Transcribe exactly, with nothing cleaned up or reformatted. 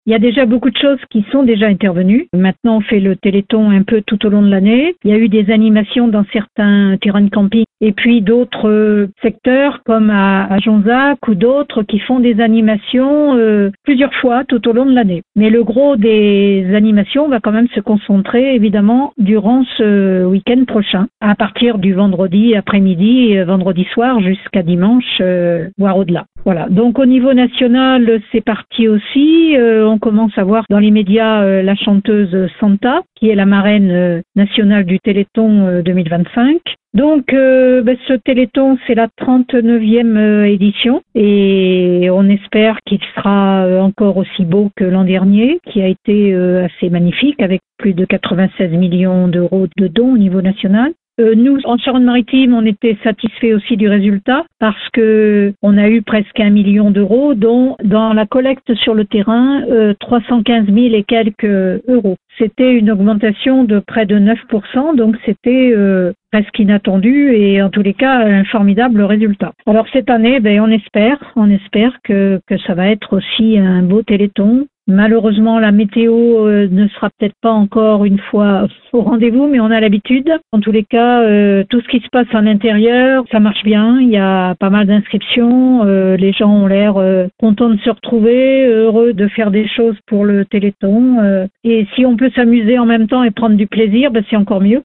Il y a déjà beaucoup de choses qui sont déjà intervenues. Maintenant, on fait le Téléthon un peu tout au long de l'année. Il y a eu des animations dans certains terrains de camping et puis d'autres euh, secteurs comme à, à Jonzac ou d'autres qui font des animations euh, plusieurs fois tout au long de l'année. Mais le gros des animations va quand même se concentrer évidemment durant ce week-end prochain, à partir du vendredi après-midi, euh, vendredi soir jusqu'à dimanche, euh, voire au-delà. Voilà. Donc au niveau national, c'est parti aussi. Euh, on commence à voir dans les médias euh, la chanteuse Santa, qui est la marraine euh, nationale du Téléthon euh, deux mille vingt-cinq. Donc euh, ben, ce Téléthon, c'est la trente-neuvième euh, édition et on espère qu'il sera euh, encore aussi beau que l'an dernier, qui a été euh, assez magnifique avec plus de quatre-vingt-seize millions d'euros de dons au niveau national. Euh, nous, en Charente-Maritime, on était satisfaits aussi du résultat parce que on a eu presque un million d'euros, dont dans la collecte sur le terrain, euh, trois cent quinze mille et quelques euros. C'était une augmentation de près de neuf pour cent, donc c'était euh, presque inattendu et en tous les cas un formidable résultat. Alors cette année, ben, on espère, on espère que, que ça va être aussi un beau Téléthon. Malheureusement, la météo euh, ne sera peut-être pas encore une fois au rendez-vous, mais on a l'habitude. En tous les cas, euh, tout ce qui se passe à l'intérieur, ça marche bien. Il y a pas mal d'inscriptions. Euh, les gens ont l'air euh, contents de se retrouver, heureux de faire des choses pour le Téléthon. Euh, et si on peut s'amuser en même temps et prendre du plaisir, ben, c'est encore mieux.